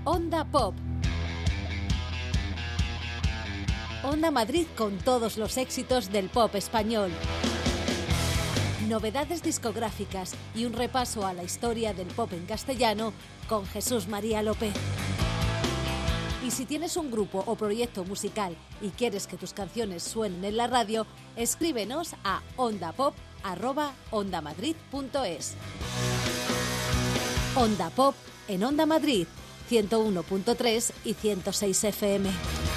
Onda Pop. Onda Madrid con todos los éxitos del pop español. Novedades discográficas y un repaso a la historia del pop en castellano con Jesús María López. Y si tienes un grupo o proyecto musical y quieres que tus canciones suenen en la radio, escríbenos a ondapop@ondamadrid.es. Onda Pop en Onda Madrid, 101.3 y 106 FM.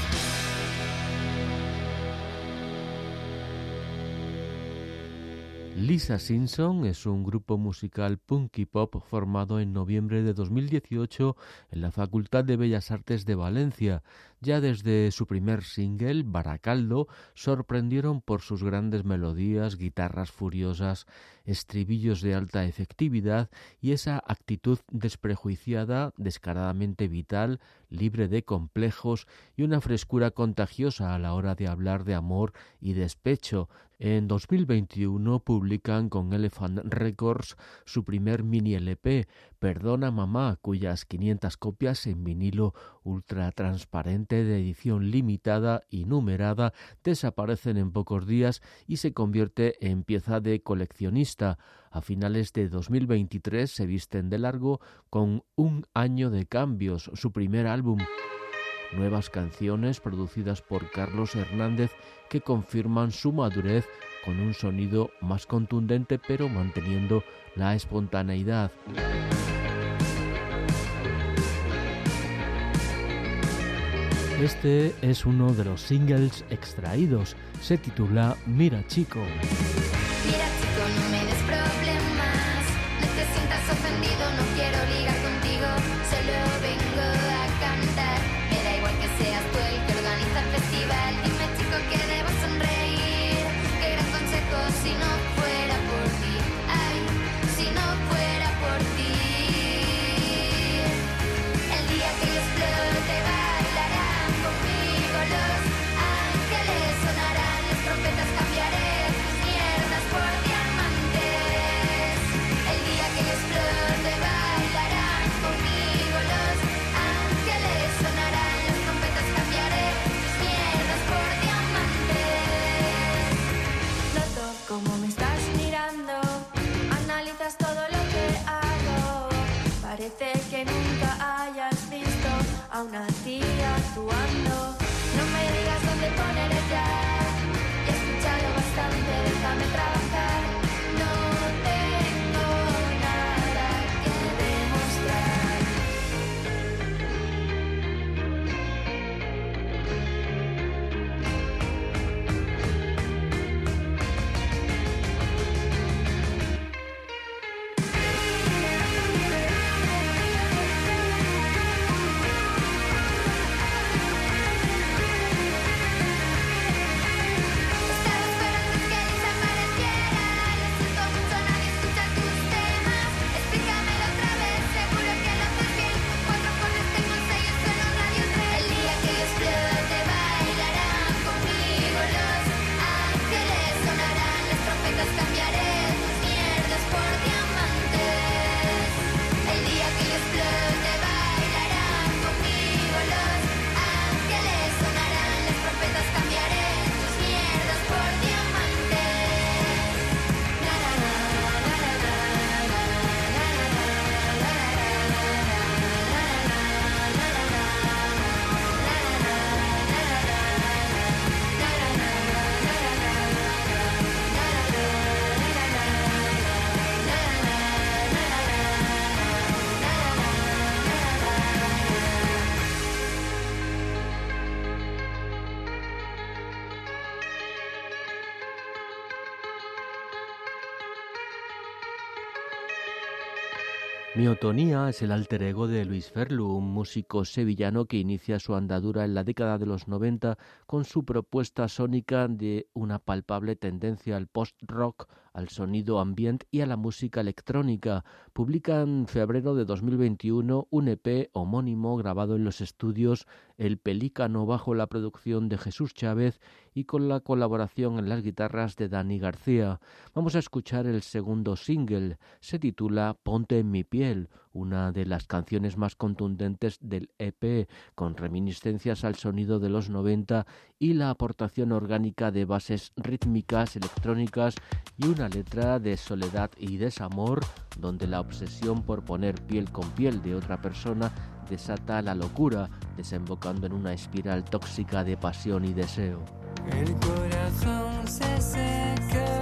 Lisa Simpson es un grupo musical punk y pop formado en noviembre de 2018 en la Facultad de Bellas Artes de Valencia. Ya desde su primer single, Baracaldo, sorprendieron por sus grandes melodías, guitarras furiosas, estribillos de alta efectividad y esa actitud desprejuiciada, descaradamente vital, libre de complejos y una frescura contagiosa a la hora de hablar de amor y despecho. En 2021 publican con Elephant Records su primer mini LP, Perdona Mamá, cuyas 500 copias en vinilo ultra transparente de edición limitada y numerada desaparecen en pocos días y se convierte en pieza de coleccionista. A finales de 2023 se visten de largo con Un año de cambios, su primer álbum. Nuevas canciones producidas por Carlos Hernández que confirman su madurez con un sonido más contundente pero manteniendo la espontaneidad. Este es uno de los singles extraídos. Se titula Mira Chico. Mira chico, no me des problemas, no te sientas ofendido, no quiero ligar contigo, solo vengo a cantar. Me da igual que seas tú el que organiza el festival. Dime chico que debo sonreír, qué gran consejo si no fuera por ti. Ay, si no fuera por ti. El día que yo explote bailarán conmigo los ángeles, sonarán las trompetas, cambiaré tus mierdas por diamantes. El día que yo explote bailarán conmigo los ángeles, sonarán las trompetas, cambiaré tus mierdas por diamantes. Noto cómo me estás mirando, analizas todo lo que hago. Parece que nunca hayas visto a una tía actuando. No me digas dónde poner el jack, ya he escuchado bastante, déjame trabajar. No tengo nada que demostrar. Estaba esperando que desapareciera, lo siento mucho, nadie escucha tus temas. Explícamelo otra vez, seguro que lo haces bien. 4 acordes tengo 6, yo sueno radio 3. El día que yo explote bailarán conmigo los ángeles, sonarán las trompetas, cambiaré tus mierdas por diamantes. El día que yo explote bailarán conmigo los ángeles, sonarán las trompetas, cambiaré tus mierdas por diamantes. Na na na na na na na Miotonía es el alter ego de Luis Ferlu, un músico sevillano que inicia su andadura en la década de los 90 con su propuesta sónica de una palpable tendencia al post-rock, al sonido ambient y a la música electrónica. Publica en febrero de 2021 un EP homónimo grabado en los estudios El Pelícano bajo la producción de Jesús Chávez y con la colaboración en las guitarras de Dani García. Vamos a escuchar el segundo single, se titula Ponte en mi piel, una de las canciones más contundentes del EP, con reminiscencias al sonido de los 90 y la aportación orgánica de bases rítmicas, electrónicas y una letra de soledad y desamor, donde la obsesión por poner piel con piel de otra persona desata la locura, desembocando en una espiral tóxica de pasión y deseo. El corazón se seca.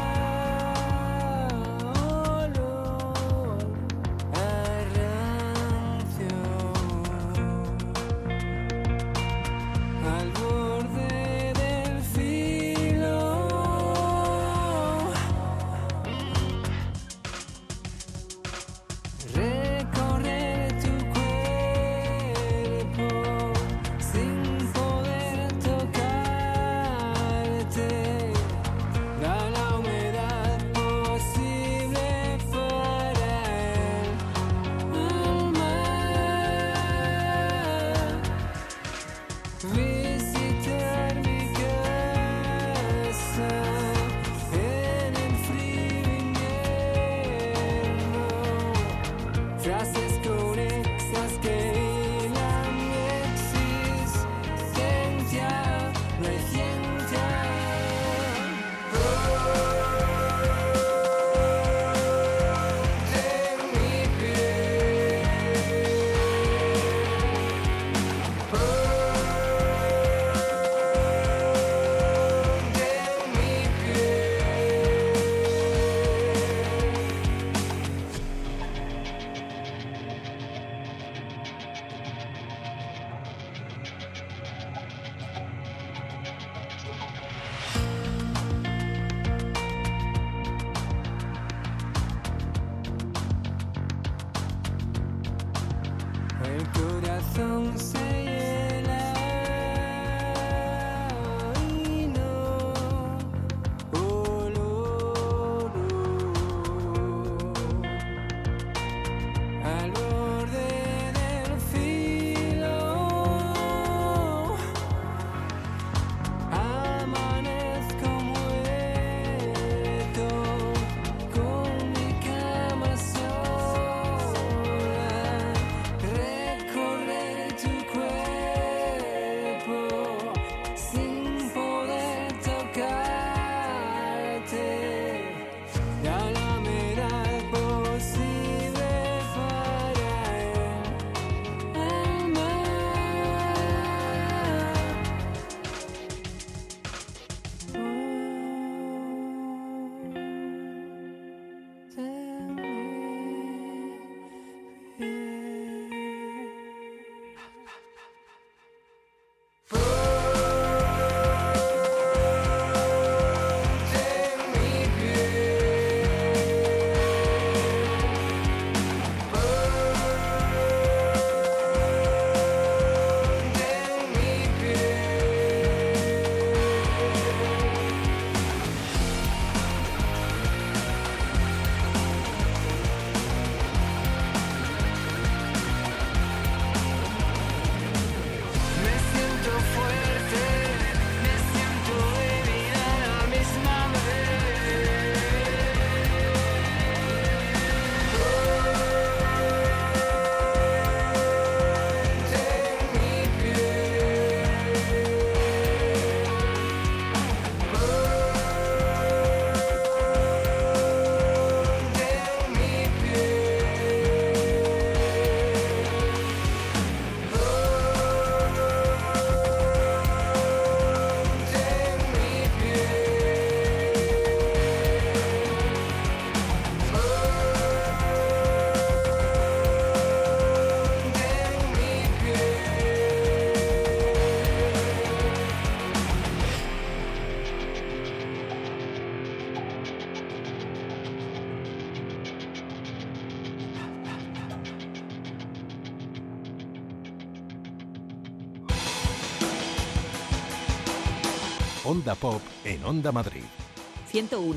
El corazón se hiela y no, oh, no, no. Al borde del filo amanezco muerto con mi cama sola. Recorrer tu cuerpo sin poder tocarte, ya la humedad posible para el Onda Pop en Onda Madrid.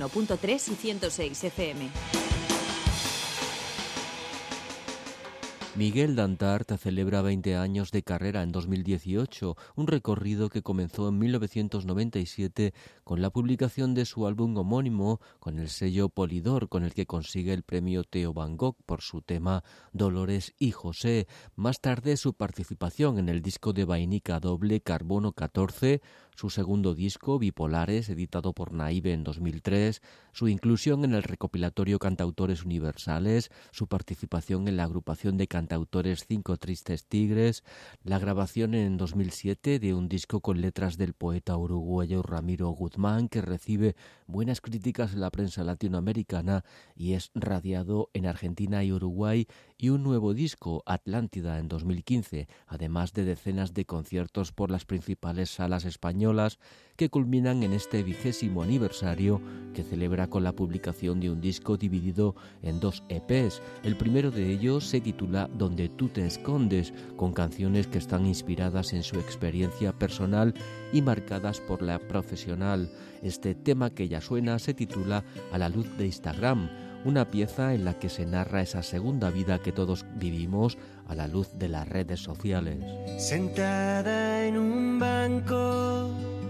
101.3 y 106 FM. Miguel Dantart celebra 20 años de carrera en 2018, un recorrido que comenzó en 1997 con la publicación de su álbum homónimo con el sello Polydor, con el que consigue el premio Theo Van Gogh por su tema Dolores y José. Más tarde su participación en el disco de vainica doble Carbono 14, su segundo disco Bipolares, editado por Naive en 2003, su inclusión en el recopilatorio Cantautores Universales, su participación en la agrupación de cantautores Cinco Tristes Tigres, la grabación en 2007 de un disco con letras del poeta uruguayo Ramiro Guzmán, que recibe buenas críticas en la prensa latinoamericana y es radiado en Argentina y Uruguay, y un nuevo disco, Atlántida, en 2015, además de decenas de conciertos por las principales salas españolas que culminan en este 20º aniversario, que celebra con la publicación de un disco dividido en 2 EPs. El primero de ellos se titula Donde tú te escondes, con canciones que están inspiradas en su experiencia personal y marcadas por la profesional. Este tema que ya suena se titula A la luz de Instagram, una pieza en la que se narra esa segunda vida que todos vivimos a la luz de las redes sociales. Sentada en un banco,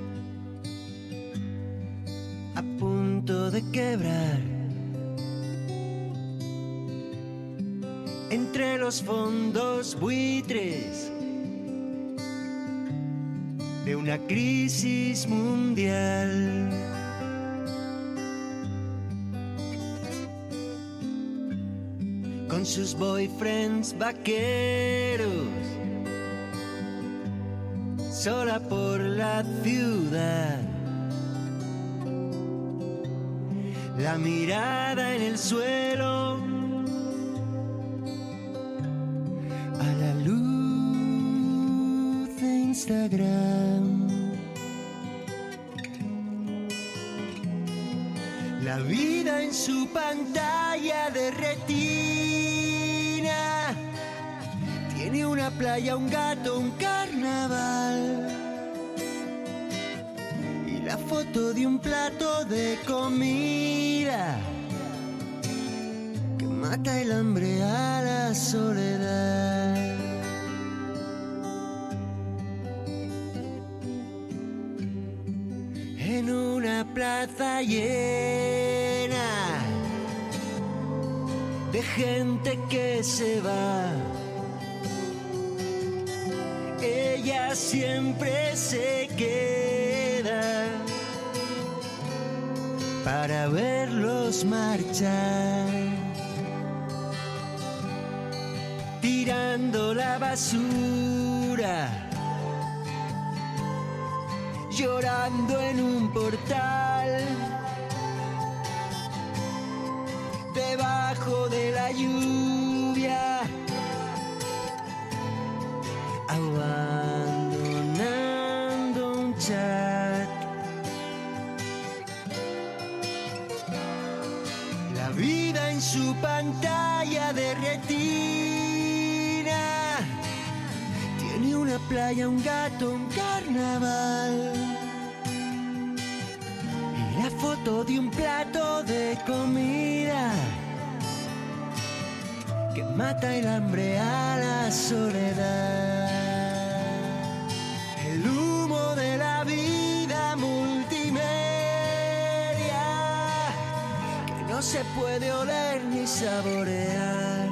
a punto de quebrar, entre los fondos buitres de una crisis mundial. Con sus boyfriends vaqueros, sola por la ciudad, la mirada en el suelo, a la luz de Instagram. La vida en su pantalla de retina tiene una playa, un gato, un carnaval y la foto de un plato de comida que mata el hambre a la soledad. En una plaza llena de gente que se va, ella siempre se queda para verlos marchar, tirando la basura, llorando en un portal, debajo de la lluvia, abandonando un chat. La vida en su pantalla de retina tiene una playa, un gato, un carnaval y la foto de un plato de comida que mata el hambre a la soledad. El humo de la vida multimedia que no se puede oler ni saborear.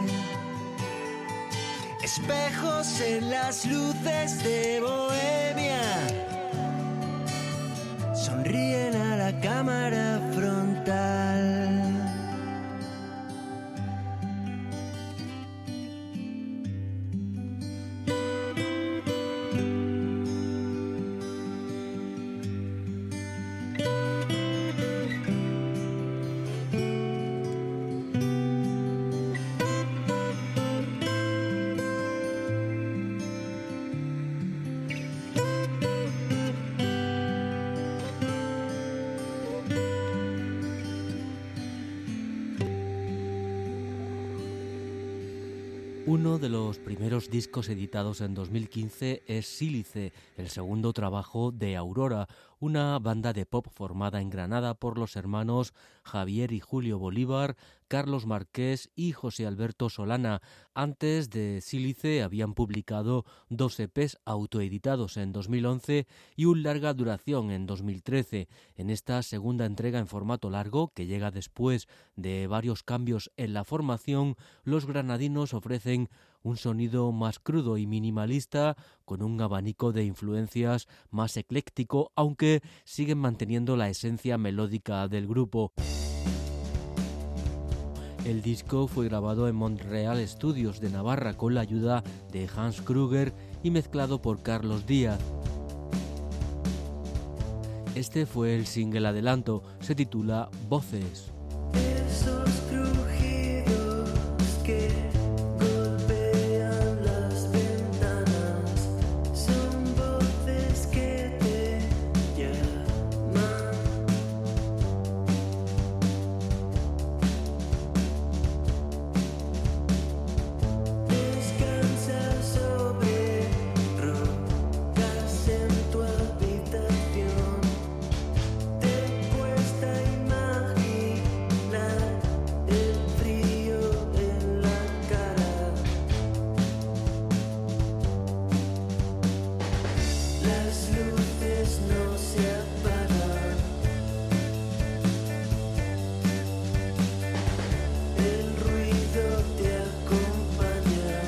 Espejos en las luces de Bohemia sonríen a la cámara frontal. Uno de los primeros discos editados en 2015 es Sílice, el segundo trabajo de Aurora, una banda de pop formada en Granada por los hermanos Javier y Julio Bolívar, Carlos Marqués y José Alberto Solana. Antes de Sílice habían publicado 2 EPs autoeditados en 2011 y un larga duración en 2013. En esta segunda entrega en formato largo, que llega después de varios cambios en la formación, los granadinos ofrecen un sonido más crudo y minimalista, con un abanico de influencias más ecléctico, aunque siguen manteniendo la esencia melódica del grupo. El disco fue grabado en Montreal Studios de Navarra con la ayuda de Hans Kruger y mezclado por Carlos Díaz. Este fue el single adelanto, se titula Voces. Esos crujidos que golpean las ventanas son voces que te llaman. Descansa sobre rocas en tu habitación. Te cuesta imaginar el frío en la cara. Las luces no se apagan. El ruido te acompaña.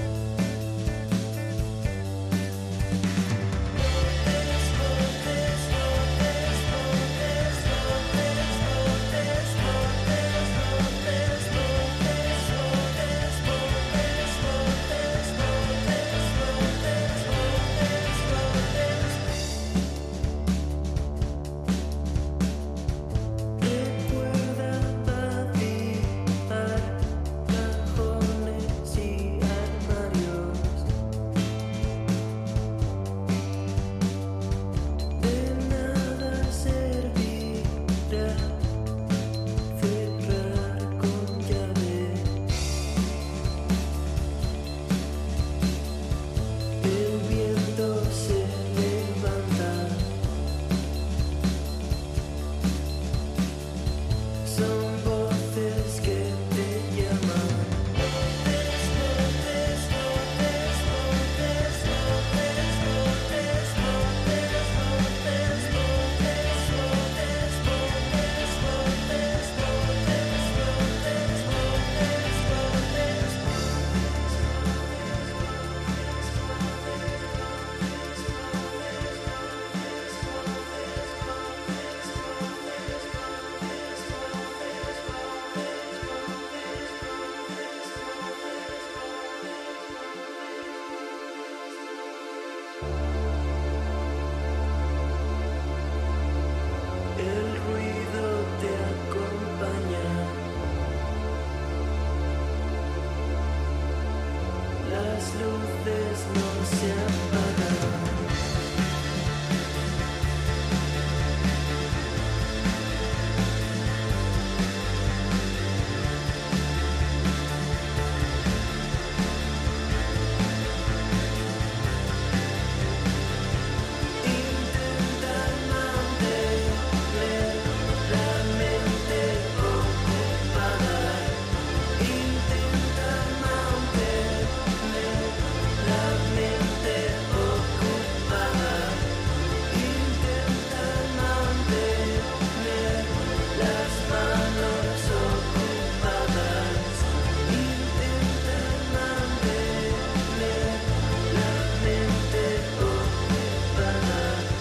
Recuerda vaciar cajones y armarios. De nada servirá cerrar con llave. El viento se levanta. Son voces que te llaman. El ruido te acompaña. Las luces no se apagan. Intenta mantener la mente ocupada. Intenta mantener la mente ocupada. Intenta mantener las manos ocupadas. Intenta mantener la mente ocupada.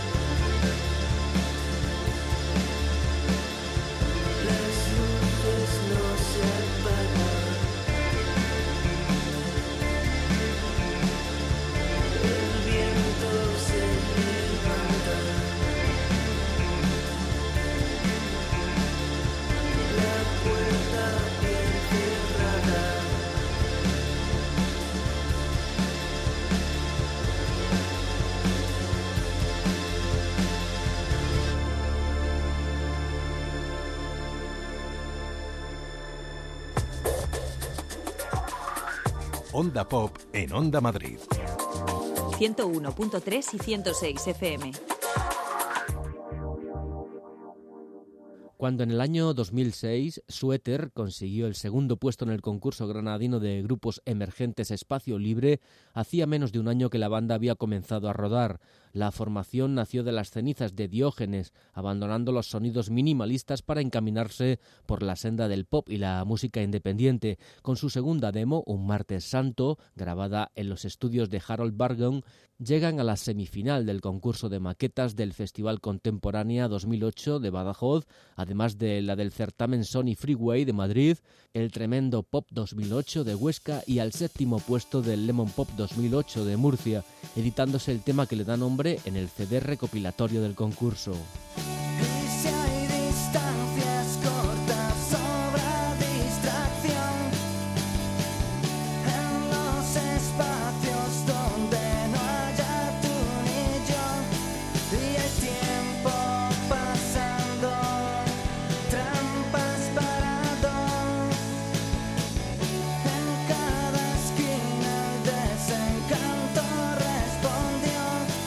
Las luces no se apagan. El viento se levanta. La puerta bien cerrada. Onda Pop en Onda Madrid. 101.3 y 106 FM. Cuando en el año 2006 Suéter consiguió el segundo puesto en el concurso granadino de grupos emergentes Espacio Libre, hacía menos de un año que la banda había comenzado a rodar. La formación nació de las cenizas de Diógenes, abandonando los sonidos minimalistas para encaminarse por la senda del pop y la música independiente. Con su segunda demo, Un Martes Santo, grabada en los estudios de Harold Bargon, llegan a la semifinal del concurso de maquetas del Festival Contemporánea 2008 de Badajoz, además de la del certamen Sony Freeway de Madrid, el Tremendo Pop 2008 de Huesca y al séptimo puesto del Lemon Pop 2008 de Murcia, editándose el tema que le da nombre en el CD recopilatorio del concurso. Y si hay distancias cortas, sobra distracción en los espacios donde no haya tú ni yo. Y el tiempo pasando, trampas para dos. En cada esquina el desencanto respondió.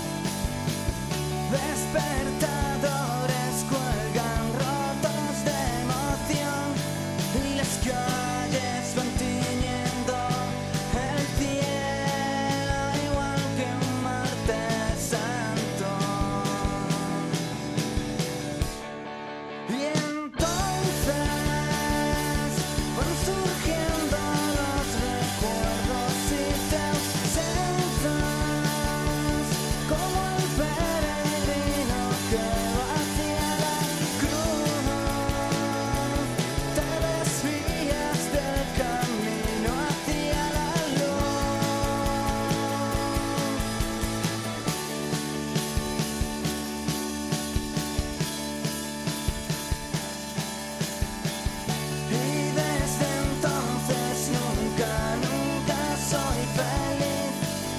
Despertadores cuelgan rotos de emoción y las calles van tiñendo el cielo igual que un martes santo. Y entonces van surgiendo los recuerdos y te ausentas como el peregrino que va hacia la cruz. Te desvías del camino hacia la luz. Y desde entonces nunca soy feliz.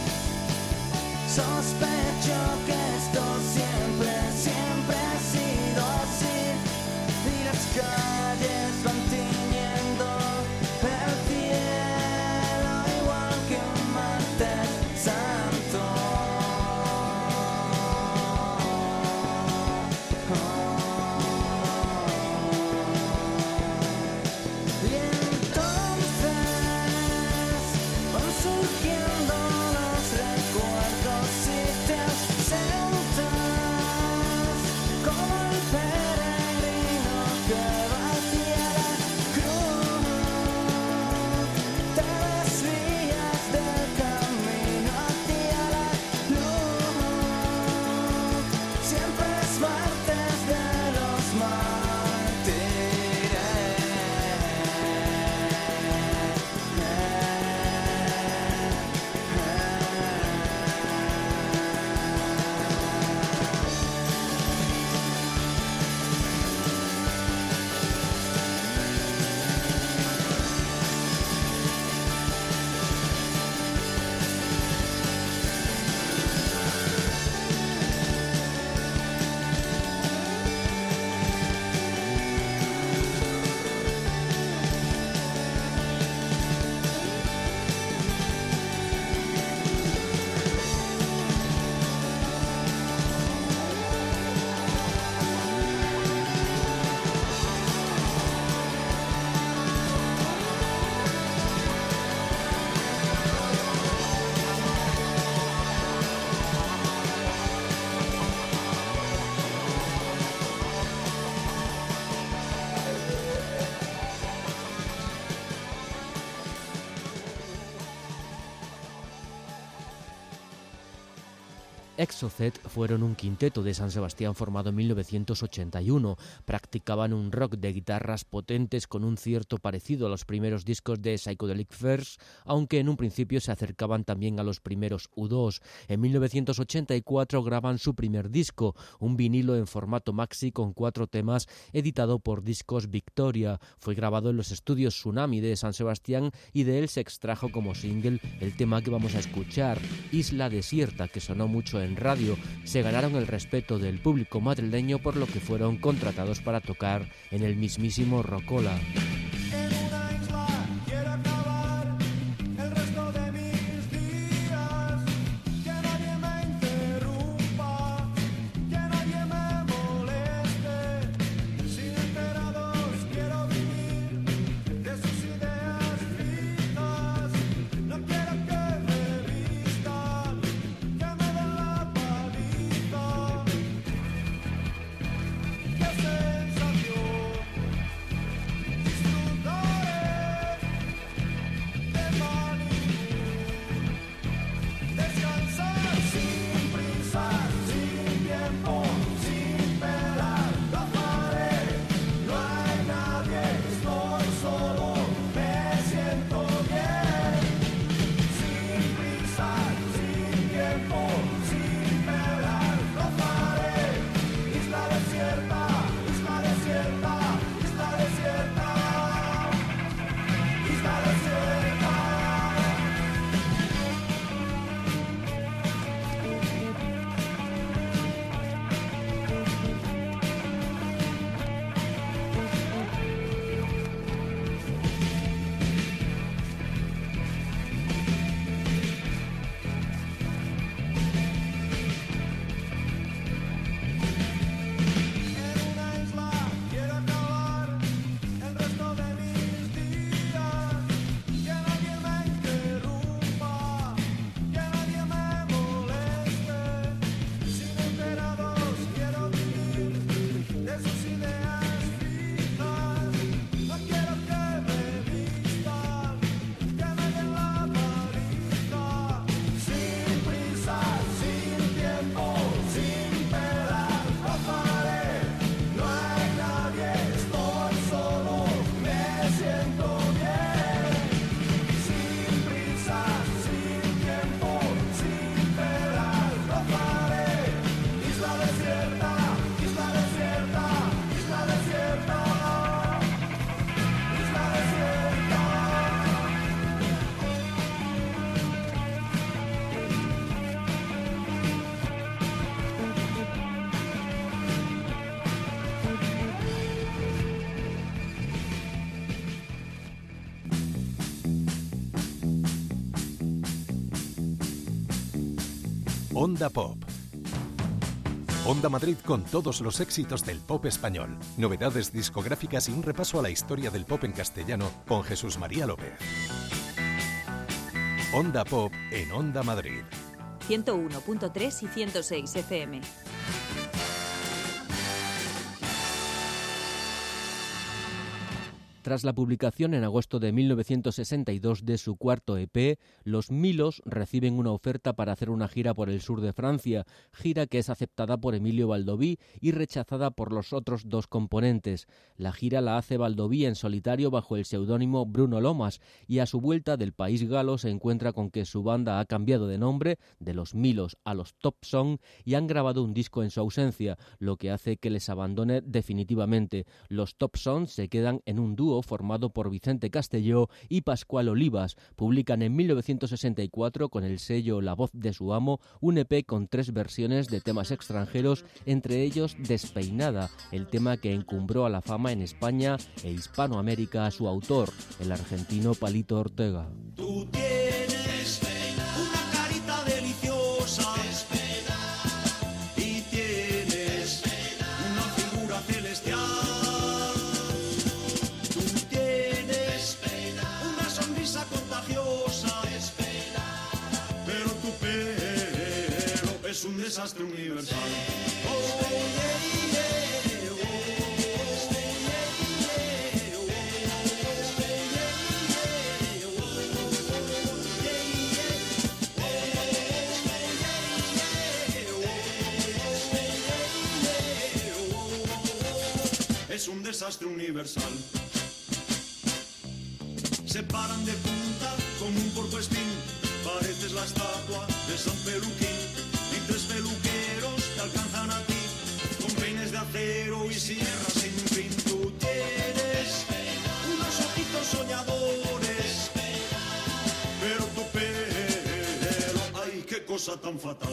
Sospecho que esto siempre ha sido así. Y las calles van tiñendo el cielo igual que un martes santo. Y entonces van surgiendo los recuerdos y te ausentas como el peregrino que va hacia la cruz. Te desvías del camino hacia la luz. Siempre es martes de los Exocet fueron un quinteto de San Sebastián formado en 1981. Practicaban un rock de guitarras potentes con un cierto parecido a los primeros discos de Psychedelic Furs, aunque en un principio se acercaban también a los primeros U2. En 1984 graban su primer disco, un vinilo en formato maxi con 4 temas, editado por Discos Victoria. Fue grabado en los estudios Tsunami de San Sebastián y de él se extrajo como single el tema que vamos a escuchar, Isla Desierta, que sonó mucho en radio. Se ganaron el respeto del público madrileño, por lo que fueron contratados para tocar en el mismísimo Rocola. Sin enterar Onda Pop. Onda Madrid con todos los éxitos del pop español, novedades discográficas y un repaso a la historia del pop en castellano con Jesús María López. Onda Pop en Onda Madrid. 101.3 y 106 FM. Tras la publicación en agosto de 1962 de su cuarto EP, los Milos reciben una oferta para hacer una gira por el sur de Francia, gira que es aceptada por Emilio Baldoví y rechazada por los otros dos componentes. La gira la hace Baldoví en solitario bajo el seudónimo Bruno Lomas y a su vuelta del país galo se encuentra con que su banda ha cambiado de nombre, de los Milos a los Top Song, y han grabado un disco en su ausencia, lo que hace que les abandone definitivamente. Los Top Song se quedan en un dúo formado por Vicente Castelló y Pascual Olivas. Publican en 1964 con el sello La Voz de su Amo un EP con 3 versiones de temas extranjeros, entre ellos Despeinada, el tema que encumbró a la fama en España e Hispanoamérica a su autor, el argentino Palito Ortega. Tú tienes una carita deliciosa y tienes una figura celestial. Es un desastre universal. Es un desastre universal. Se paran de punta como un porcoespín. Pareces la estatua de San Peluquín. Y 3 peluqueros te alcanzan a ti con peines de acero y sierras sin fin. Tú tienes unos ojitos soñadores, pero tu pelo, ay, qué cosa tan fatal.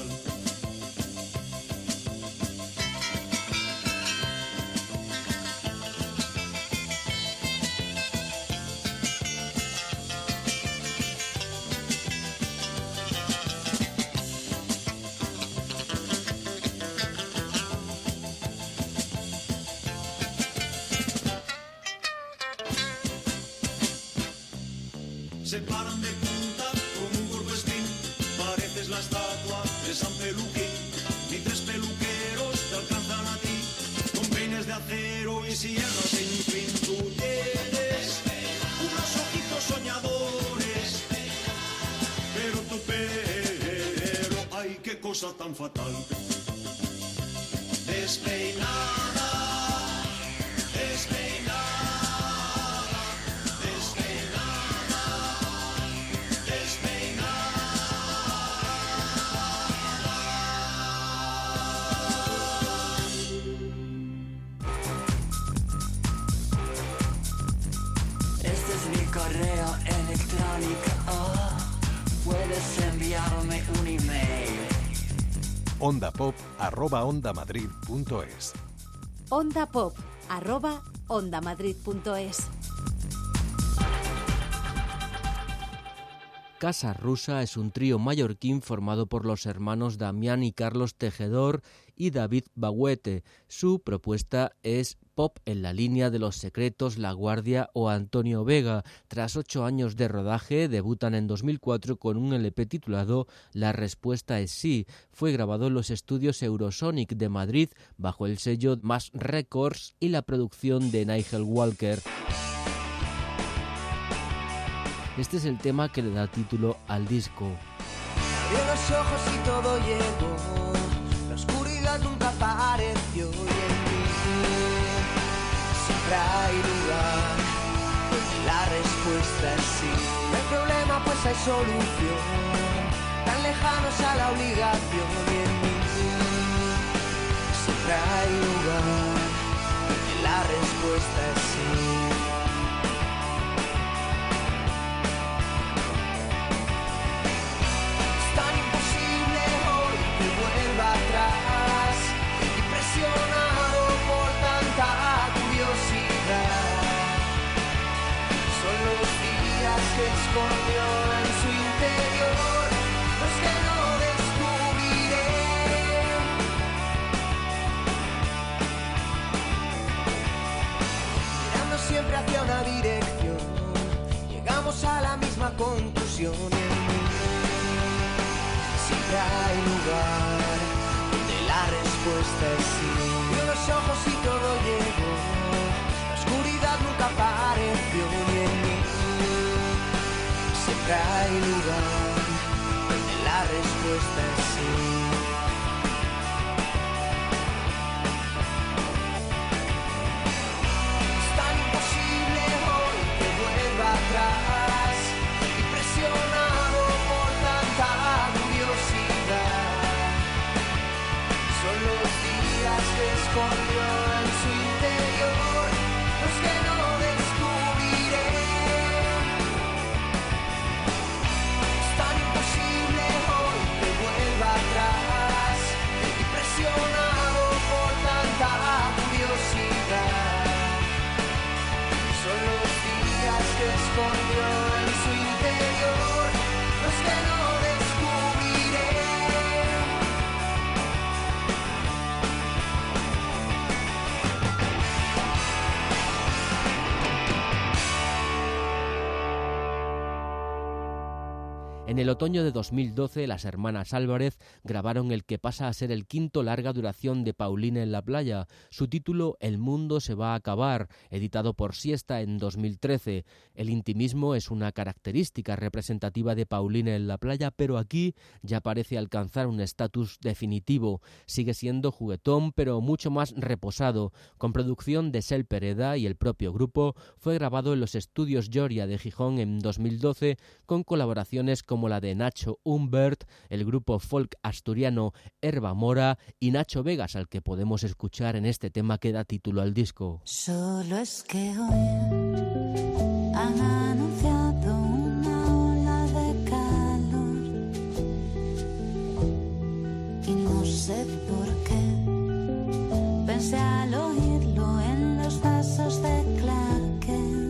Se paran de punta como un porcoespín. Pareces la estatua de San Peluquín. Y 3 peluqueros te alcanzan a ti con peines de acero y sierras sin fin. Tú tienes unos ojitos soñadores, pero tu pelo, ay, qué cosa tan fatal. Despeinada, despeinada. Correo electrónico, puedes enviarme un email. ondapop@ondamadrid.es. ondapop@ondamadrid.es. Casa Rusa es un trío mallorquín formado por los hermanos Damián y Carlos Tejedor y David Bagüete. Su propuesta es pop en la línea de Los Secretos, La Guardia o Antonio Vega. Tras 8 años de rodaje, debutan en 2004 con un LP titulado La Respuesta es Sí. Fue grabado en los estudios Eurosonic de Madrid bajo el sello Mass Records y la producción de Nigel Walker. Este es el tema que le da título al disco. Abrí los ojos y todo llegó, la oscuridad nunca apareció y en mí siempre hay lugar. La respuesta es sí. No hay problema, pues hay solución. Tan lejanos a la obligación y en mí siempre hay lugar. La respuesta es sí. Que escondió en su interior, los que no descubriré siempre hay lugar donde la respuesta es sí. Vio los ojos y todo llegó, la oscuridad nunca apareció ni en mí. Siempre hay lugar donde la respuesta es sí. Es tan imposible hoy que vuelva atrás, impresionado por tanta curiosidad. Son los días que escondió en su interior los que no descubriré. Es tan imposible hoy que vuelva atrás, impresionado por tanta curiosidad. Son los días que escondió en su interior los que no descubriré. En el otoño de 2012, las hermanas Álvarez grabaron el que pasa a ser el quinto larga duración de Paulina en la playa, su título El mundo se va a acabar, editado por Siesta en 2013. El intimismo es una característica representativa de Paulina en la playa, pero aquí ya parece alcanzar un estatus definitivo. Sigue siendo juguetón, pero mucho más reposado. Con producción de Sel Pereda y el propio grupo, fue grabado en los estudios Lloria de Gijón en 2012, con colaboraciones como la de Nacho Humbert, el grupo folk asturiano Herba Mora y Nacho Vegas, al que podemos escuchar en este tema que da título al disco. Solo es que hoy han anunciado una ola de calor y no sé por qué pensé al oírlo en los vasos de Clarken.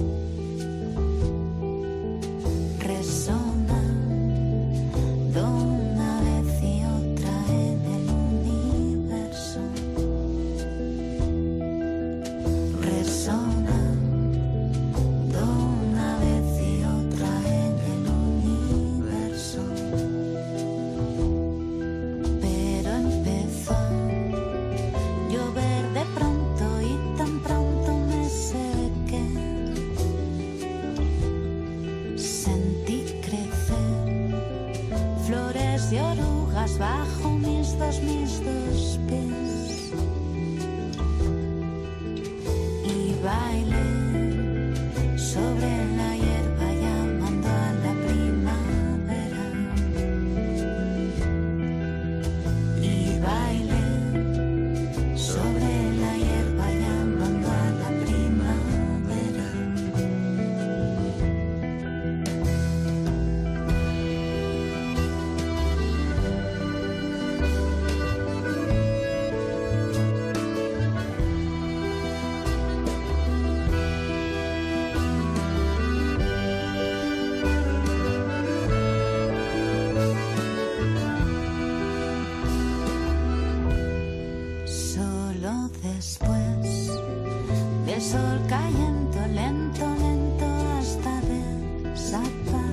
Resona una vez y otra en el universo, resona una vez y otra en el universo, pero empezó a llover de pronto y tan pronto me sequé, sentí crecer flores y orugas bajo mis dos pies y bailé sobre la hierba llamando a la primavera y bailé sobre la hierba llamando a la primavera. Solo después del sol cayendo lento, lento hasta desaparecer.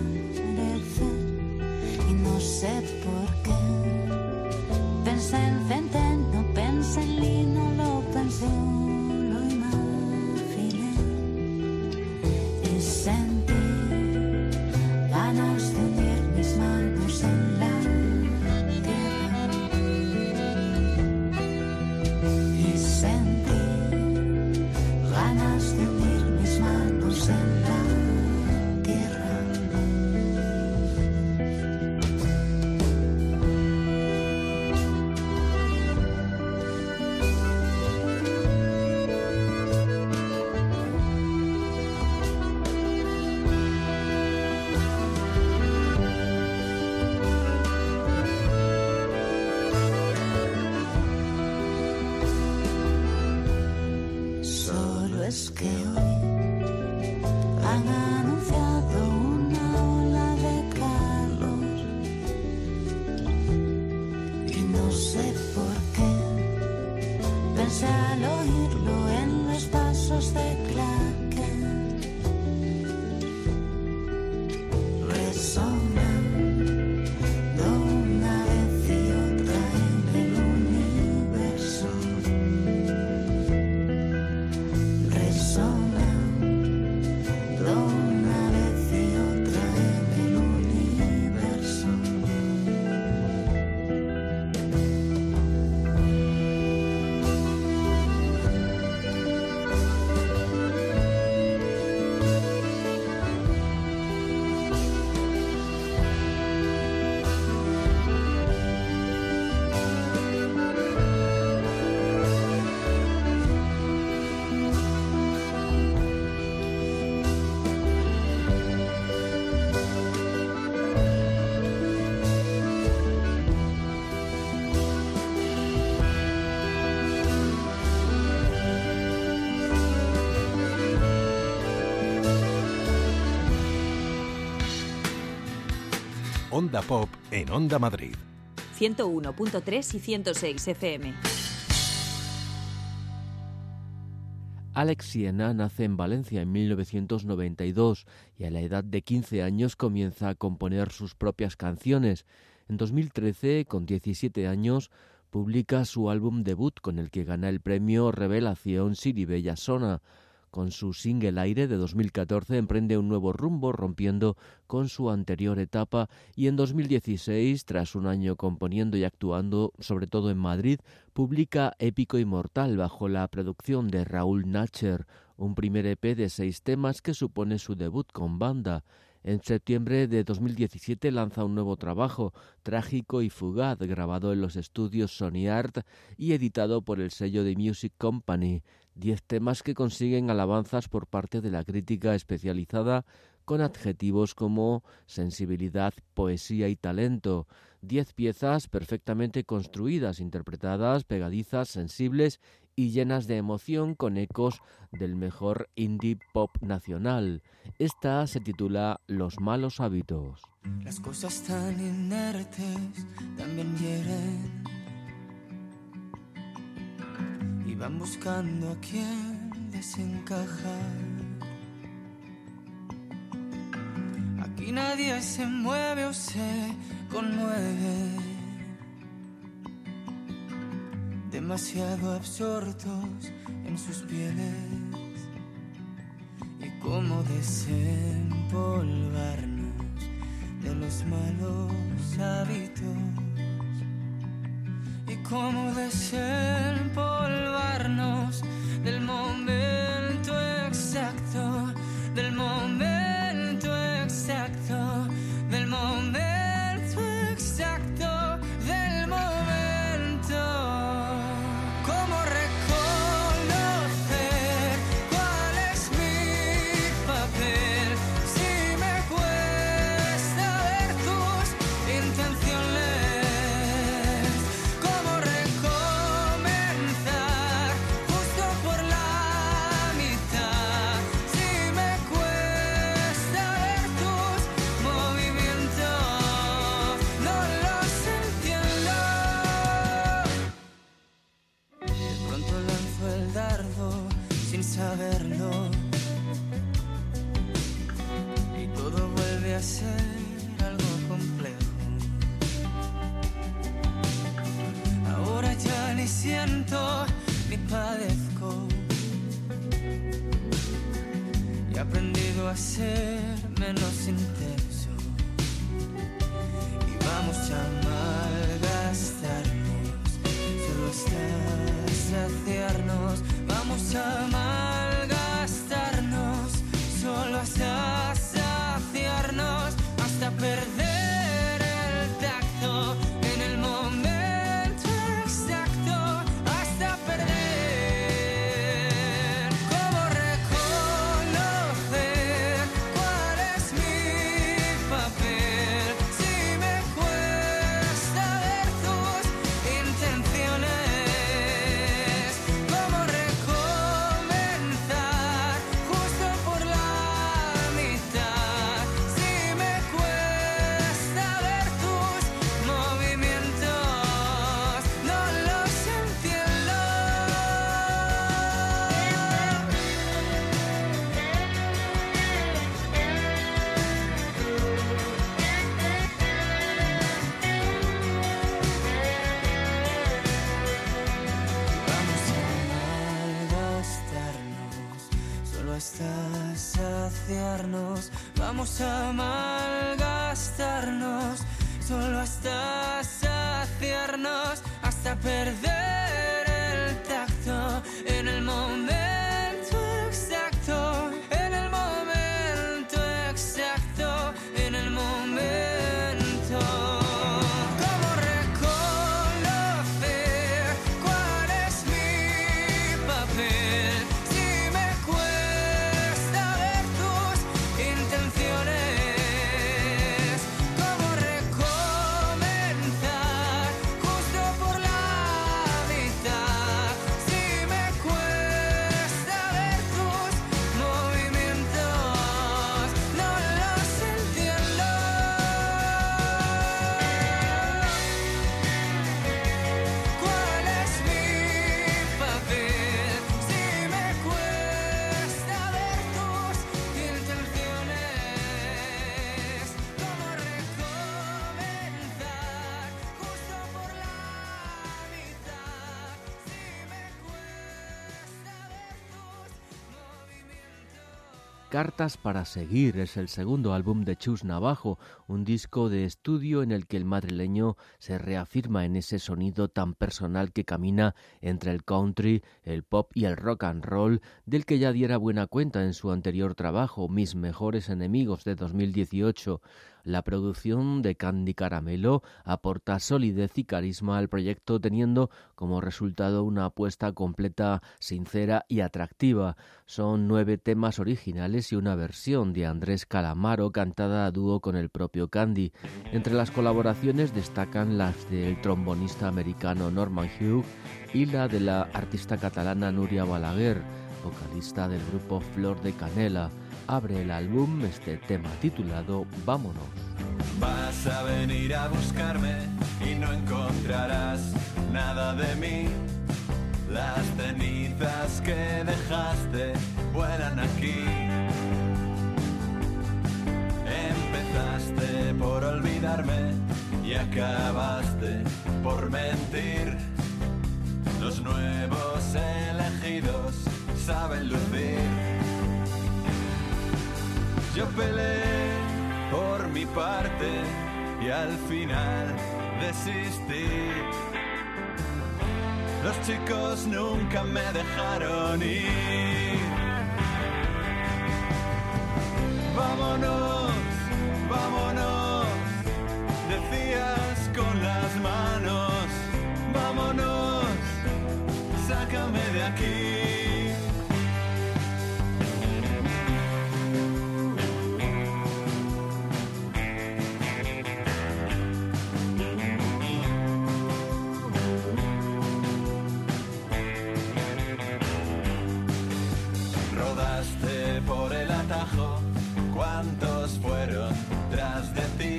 Y no sé por qué pensé en centeno, pensé en lino, lo pensé, lo imaginé y sentí ganas de hundir mis manos en la tierra. Y sentí ganas de hundir mis manos en la tierra. Onda Pop en Onda Madrid. 101.3 y 106 FM. Alex Siena nace en Valencia en 1992 y a la edad de 15 años comienza a componer sus propias canciones. En 2013, con 17 años, publica su álbum debut con el que gana el premio Revelación Siribella Sona. Con su single Aire de 2014 emprende un nuevo rumbo, rompiendo con su anterior etapa, y en 2016, tras un año componiendo y actuando, sobre todo en Madrid, publica Épico Inmortal bajo la producción de Raúl Nacher, un primer EP de 6 temas que supone su debut con banda. En septiembre de 2017 lanza un nuevo trabajo, Trágico y Fugaz, grabado en los estudios Sony Art y editado por el sello de Music Company. 10 temas que consiguen alabanzas por parte de la crítica especializada con adjetivos como sensibilidad, poesía y talento. 10 piezas perfectamente construidas, interpretadas, pegadizas, sensibles y llenas de emoción, con ecos del mejor indie pop nacional. Esta se titula Los malos hábitos. Las cosas tan inertes también hieren y van buscando a quien desencajar. Aquí nadie se mueve o se conmueve, demasiado absortos en sus pieles. Y cómo desempolvarnos de los malos hábitos, y cómo desempolvarnos del momento exacto, del momento exacto, del momento exacto, del momento. Cómo reconocer cuál es mi papel si me cuesta ver tus intenciones. Cómo recomenzar justo por la mitad si me cuesta ver tus movimientos. No los entiendo. De pronto lanzo el dardo sin saberlo, y todo vuelve a ser algo complejo. Ahora ya ni siento ni padezco, y he aprendido a ser menos intenso. Y vamos a malgastarnos solo hasta saciarnos. Vamos a malgastarnos solo hasta saciarnos, hasta perder el tacto en el momento exacto, hasta perder. Cómo reconocer cuál es mi papel si me cuesta ver tus intenciones. Cómo recomenzar justo por la mitad si me cuesta ver tus movimientos. No los entiendo. Vamos a malgastarnos solo hasta saciarnos. Vamos a malgastarnos solo hasta saciarnos, hasta perder el tacto en el momento exacto, en el momento exacto, en el momento. Cómo reconocer cuál es mi papel si me cuesta ver tus intenciones. Cómo recomenzar justo por la Cartas para seguir es el segundo álbum de Chus Navajo, un disco de estudio en el que el madrileño se reafirma en ese sonido tan personal que camina entre el country, el pop y el rock and roll, del que ya diera buena cuenta en su anterior trabajo, Mis mejores enemigos, de 2018. La producción de Candy Caramelo aporta solidez y carisma al proyecto, teniendo como resultado una apuesta completa, sincera y atractiva. Son 9 temas originales y una versión de Andrés Calamaro cantada a dúo con el propio Candy. Entre las colaboraciones destacan las del trombonista americano Norman Hugh y la de la artista catalana Núria Balaguer, vocalista del grupo Flor de Canela. Abre el álbum este tema titulado Vámonos. Vas a venir a buscarme y no encontrarás nada de mí. Las cenizas que dejaste vuelan aquí. Empezaste por olvidarme y acabaste por mentir. Los nuevos elegidos saben lucir. Yo peleé por mi parte y al final desistí. Los chicos nunca me dejaron ir. Vámonos, vámonos, decías con las manos. Vámonos, sácame de aquí. Por el atajo, ¿cuántos fueron tras de ti?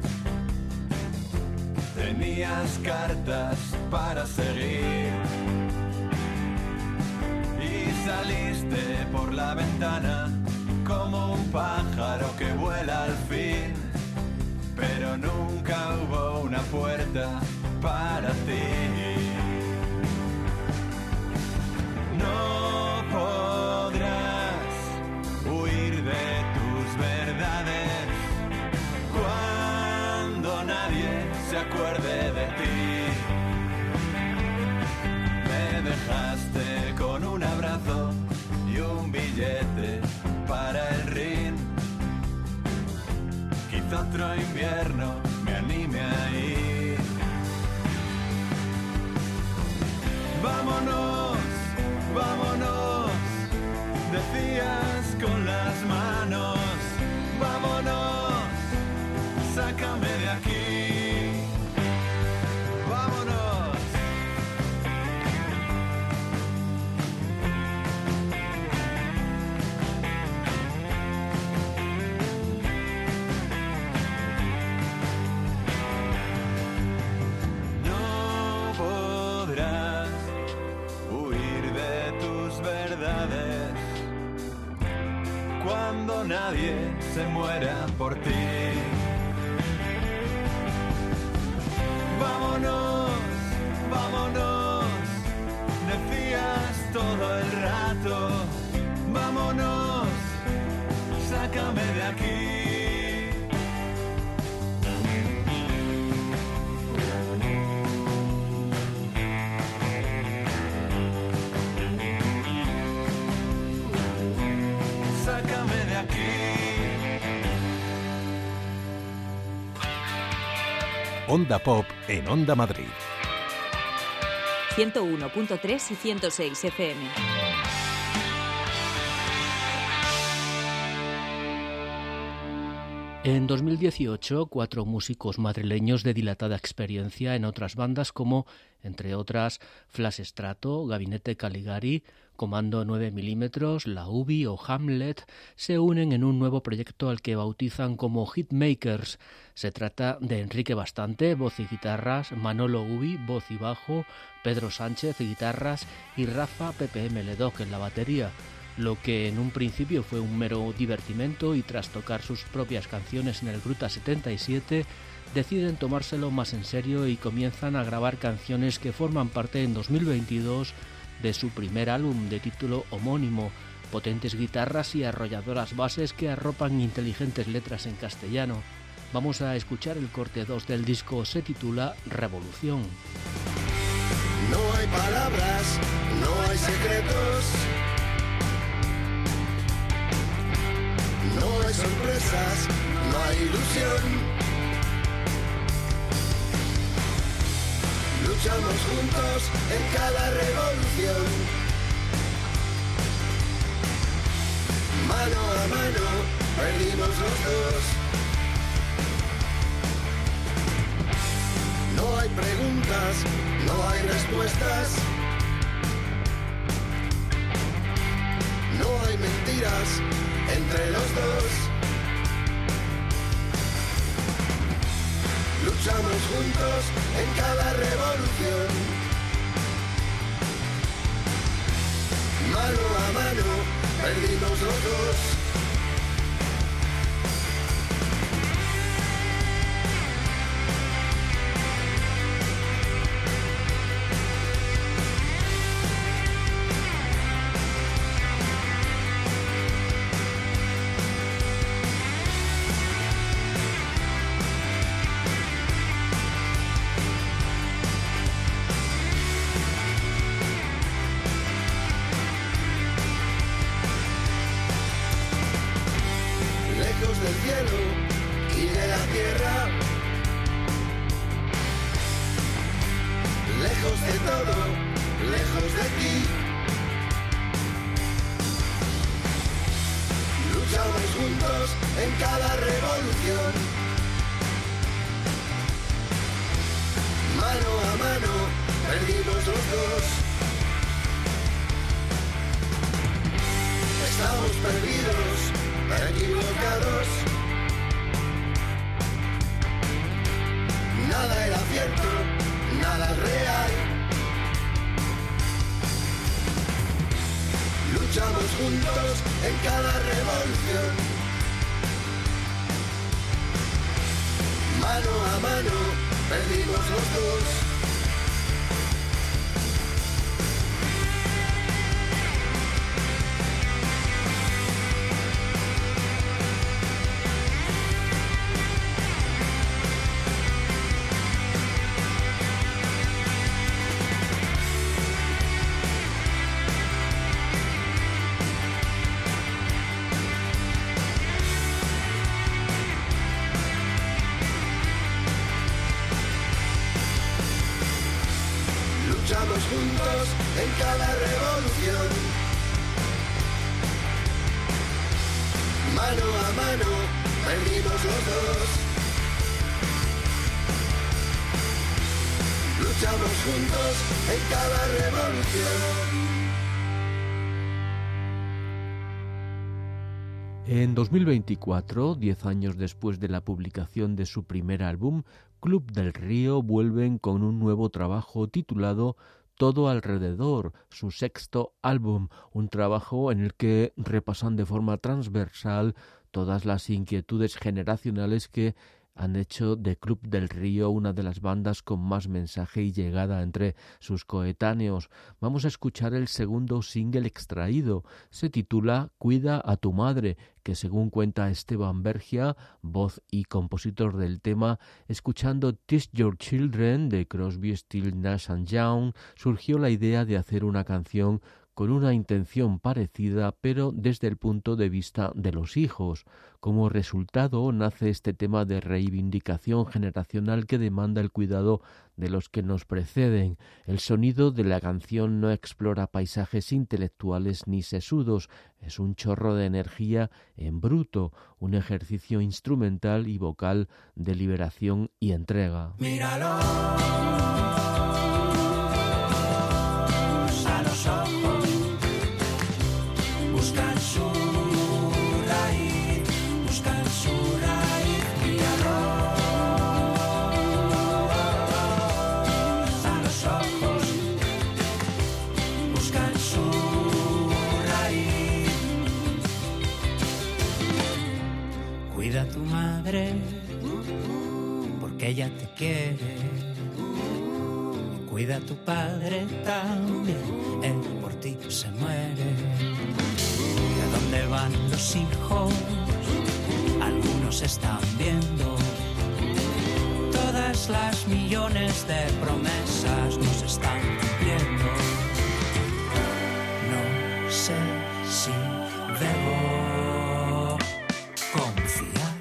Tenías cartas para seguir y saliste por la ventana como un pájaro que vuela al fin, pero nunca hubo una puerta para ti. No podrás huir de tus verdades cuando nadie se acuerde de ti. Me dejaste con un abrazo y un billete para el Rin. Quizá otro invierno me anime a ir. Vámonos, vámonos, decías con las manos. Vámonos, sácame de aquí. Vámonos. No podrás huir de tus verdades cuando nadie se muera por ti. Vámonos, vámonos, decías todo el rato. Vámonos, sácame de aquí. Sácame de aquí. Onda Pop en Onda Madrid. 101.3 y 106 FM. En 2018, 4 músicos madrileños de dilatada experiencia en otras bandas como, entre otras, Flash Strato, Gabinete Caligari, Comando 9 mm, La Ubi o Hamlet, se unen en un nuevo proyecto al que bautizan como Hitmakers. Se trata de Enrique Bastante, voz y guitarras, Manolo Ubi, voz y bajo, Pedro Sánchez, guitarras y Rafa PPM Ledoc en la batería. Lo que en un principio fue un mero divertimento y tras tocar sus propias canciones en el Gruta 77, deciden tomárselo más en serio y comienzan a grabar canciones que forman parte en 2022 de su primer álbum de título homónimo. potentes guitarras y arrolladoras bases que arropan inteligentes letras en castellano. Vamos a escuchar el corte 2 del disco, se titula Revolución. No hay palabras, no hay secretos, no hay sorpresas, no hay ilusión. Luchamos juntos en cada revolución. Mano a mano, perdimos los dos. No hay preguntas, no hay respuestas. No hay mentiras entre los dos. Luchamos juntos en cada revolución. Mano a mano, perdimos los dos. Del cielo y de la tierra, lejos de todo, lejos de ti. Luchamos juntos en cada revolución. Mano a mano, perdimos los dos. Estamos perdidos, equivocados. Nada era cierto, nada real. Luchamos juntos en cada revolución. Mano a mano, perdimos los dos. Luchamos juntos en cada revolución. Mano a mano, perdimos los dos. Luchamos juntos en cada revolución. En 2024, 10 años después de la publicación de su primer álbum, Club del Río vuelven con un nuevo trabajo titulado Todo Alrededor, su sexto álbum, un trabajo en el que repasan de forma transversal todas las inquietudes generacionales que han hecho de Club del Río una de las bandas con más mensaje y llegada entre sus coetáneos. Vamos a escuchar el segundo single extraído. Se titula Cuida a tu madre, que según cuenta Esteban Bergia, voz y compositor del tema, escuchando Teach Your Children de Crosby, Stills, Nash & Young, surgió la idea de hacer una canción con una intención parecida, pero desde el punto de vista de los hijos. Como resultado, nace este tema de reivindicación generacional que demanda el cuidado de los que nos preceden. El sonido de la canción no explora paisajes intelectuales ni sesudos, es un chorro de energía en bruto, un ejercicio instrumental y vocal de liberación y entrega. Míralo a los ojos, buscan su raíz, buscan su raíz. Míralo a los ojos, buscan su raíz. Cuida a tu madre, porque ella te quiere. Cuida a tu padre también, él por ti se muere. ¿Y a dónde van los hijos? Algunos están viendo. Todas las millones de promesas nos están cumpliendo. No sé si debo confiar.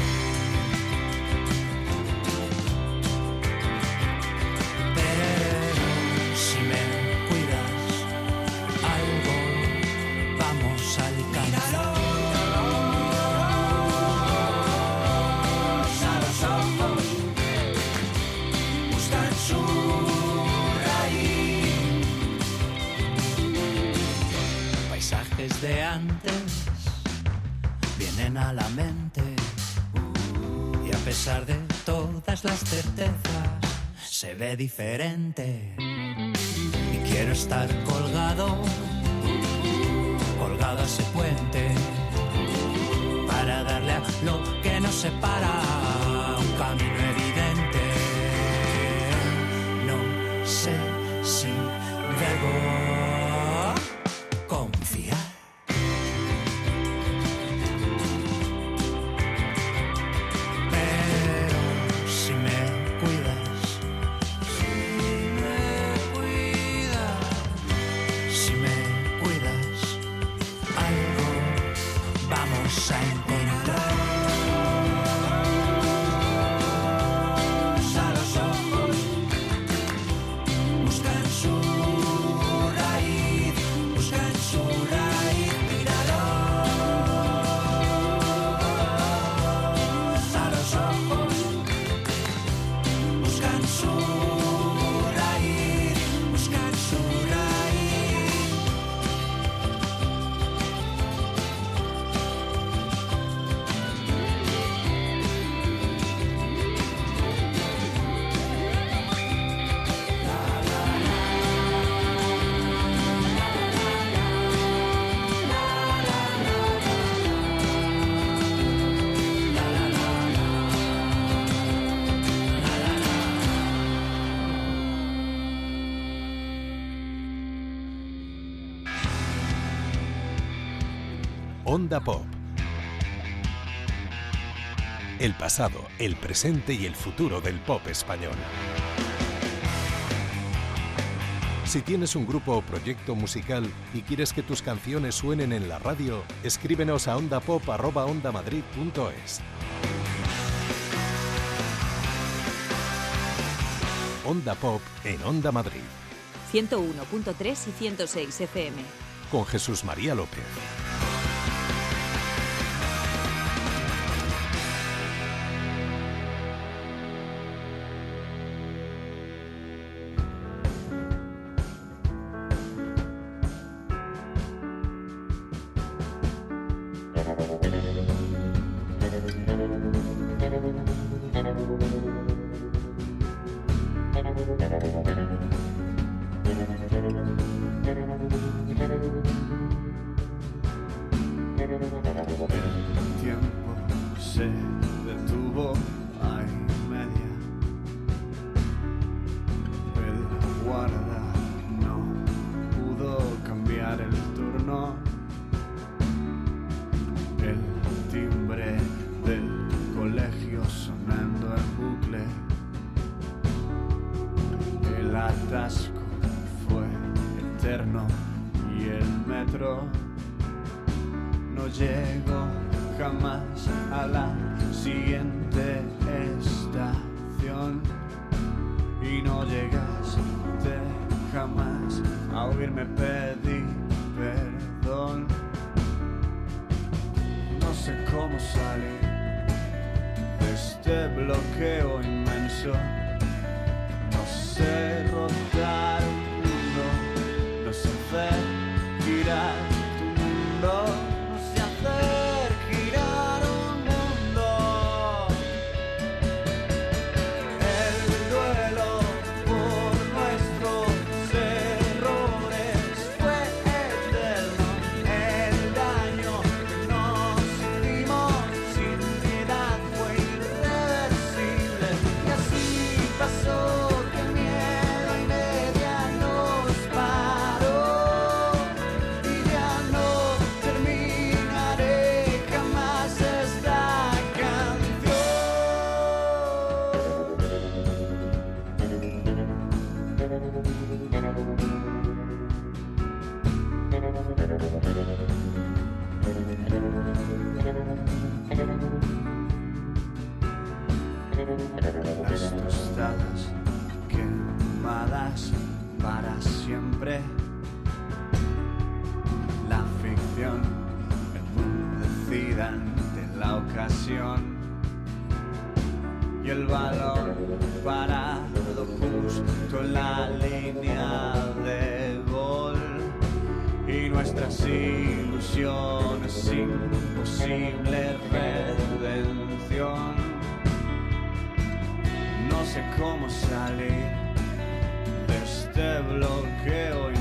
Pero si me cuidas, algo vamos a alcanzar. A los ojos buscan su raíz. Paisajes de antes vienen a la mente, y a pesar de todas las certezas se ve diferente. Y quiero estar colgado a ese puente, para darle a lo que nos separa un camino evidente. No sé si debo confiar. Pero si me cuidas, si me cuidas, algo vamos a encontrar. A los ojos buscan su raíz, buscan su raíz, míralos. A los ojos buscan su raíz, buscan su raíz. Onda Pop. El pasado, el presente y el futuro del pop español. Si tienes un grupo o proyecto musical y quieres que tus canciones suenen en la radio, escríbenos a ondapop@ondamadrid.es. Onda Pop en Onda Madrid, 101.3 y 106 FM. con Jesús María López. El tiempo se detuvo a y media. El guarda no pudo cambiar el turno. El timbre del colegio sonando en bucle. El atasco fue eterno y el metro no llegó jamás a la siguiente estación, y no llegaste jamás a oírme pedir perdón. No sé cómo salir de este bloqueo inmenso. No sé rodar un mundo, no sé hacer girar tu mundo. Hacer girar un mundo. El duelo por nuestros errores fue eterno. El daño que nos hicimos sin piedad fue irreversible. Y así para siempre. La ficción enmudecida ante la ocasión y el balón parado justo en la línea de gol y nuestras ilusiones imposible redención. No sé cómo salir de este bloqueo